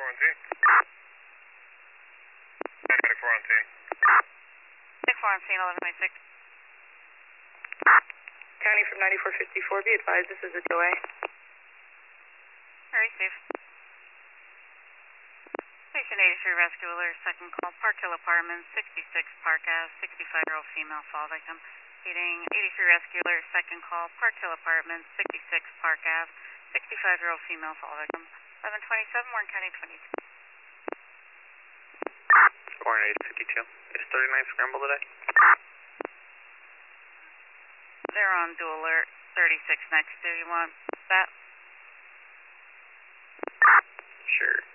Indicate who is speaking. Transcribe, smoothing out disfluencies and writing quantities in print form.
Speaker 1: on scene. 924 on scene.
Speaker 2: 94 on scene, 1126.
Speaker 3: County from 9454, be advised, this is a delay.
Speaker 2: Receive. Station 83 Rescuer, second call, Park Hill Apartments, 66 Park Ave, 65-year-old female fall victim. Repeating, 83 Rescuer, second call, Park Hill Apartments, 66 Park Ave, 65-year-old female fall victim. 1127, Warren County 22.
Speaker 1: Warren 852. Is 39 scramble today?
Speaker 2: They're on dual alert, 36 next to. You want that?
Speaker 1: Sure.